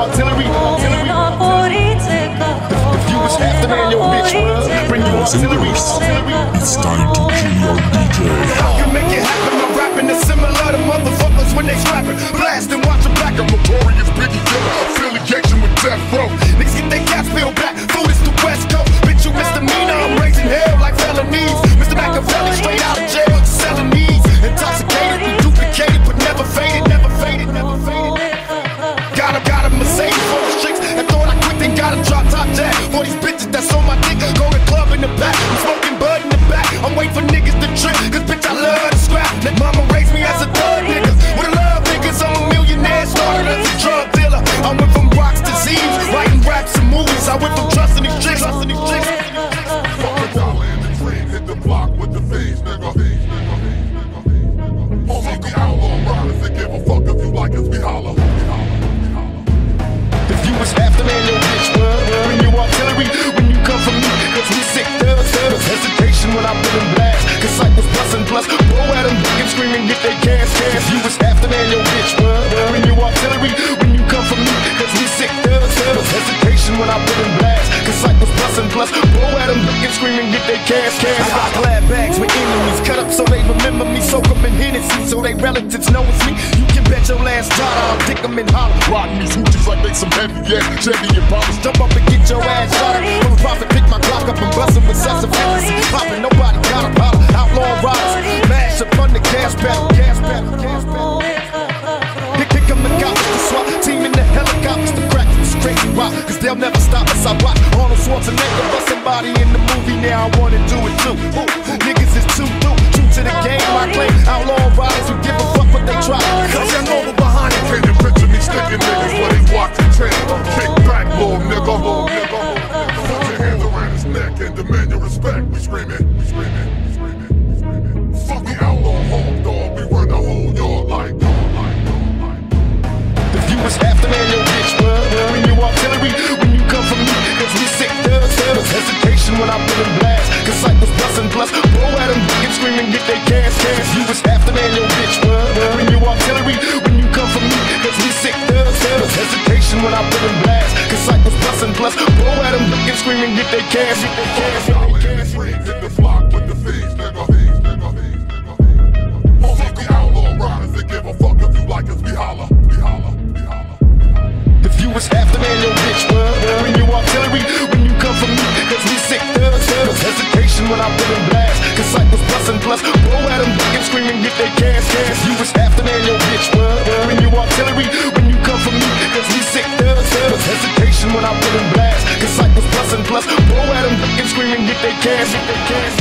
artillery. If you was half the man your bitch was, bring you artillery. It's time to kill your DJ. I can make it happen. I'm rapping is similar to motherfuckers when they scrapping. Blast and watch them back. I'm notorious Biggie killer. Affiliation with Death Row. Niggas get their gas peeled back. Food is the West Coast. Bitch, you misdemeanor. I'm raising hell like felonies. Mr. Machiavelli straight out of jail. Selling these. Intoxicated, duplicated, but never faded, never faded, never faded. Got a Mercedes for the chicks. And thought I quit, then got a drop top jack. For these bitches that's on my dick. Go to club in the back. I'm smoking bud in the back. I'm waiting for niggas to trip. Cause bitch, I love to scrap. Mama raised me as a thug nigga. With a love niggas, I'm a millionaire. Started as a drug dealer. I went from rocks to Z's. Writing raps and movies. I went from trusting these chicks. Fuck a dollar in the dream. Hit the block with the fiends, nigga. Only the outlaw riders that give a fuck if you like us, we holler. If you was half the man your bitch was, bring you artillery when you come from me. Cause we sick thugs. Hesitation when I put in blast. Cause sight was bustin' plus. Blow at them, and screaming, get they cash. If you was half the man your bitch was, bring you artillery when you come from me. Cause we sick thugs. Hesitation when I put in blast. Cause sight was bustin' plus. Blow at them, and screaming, get they cash. I got glad bags with enemies. Cut up so they remember me. Soak up in Hennessy so they relatives know it's me. You can bet your last dollar I'll dick them in holler. Riding these hoochies like they some heavy ass Chevy and Bombers. Jump up and get your ass shot. From a profit, pick my Glock up and bust it with excessive fantasy. Poppin', nobody got a holler. Outlaw riders, mash up on the gas pedal. Pick up the cops, the SWAT team in the helicopters, the crack this crazy rock. Cause they'll never stop us. I watch Arnold Schwarzenegger bust somebody in the movie. Now I wanna do it too. Niggas is too true to the game. I claim outlaw riders who give a fuck what they try. Cause you know we're behind it. Can you picture me sticking niggas where they watching chain? Kick back, little nigga. Put your hands around his neck and demand your respect. We screaming. Fuck the outlaw home dog. We run the whole yard like. If you was half the man your bitch was, bring you artillery when you come from me. Cause we sick thugs. Hesitation when I put in blast. Cause sight was bustin' plus. Blow at them, and screaming, get they cash. If you was half the man your bitch was, bring you artillery when you come from me. Cause we sick thugs. Hesitation when I put in blast. Cause sight was bustin' plus. Blow at them, and screaming, get they cash. Hit the block with the fiends, nigga. Only the outlaw riders that give a fuck if you like us, we holler. If you was half the man your bitch was, bring you artillery when you come from me. Cause we sick thugs. Hesitation when I put in blast. Cause sight was bustin' plus. Blow at them, and screaming, get they cash. If you was half the man your bitch was, bring you artillery when you come from me. Cause we sick thugs. Hesitation when I put in blast. Cause sight was bustin' plus. Blow at them, and screaming, get they cash.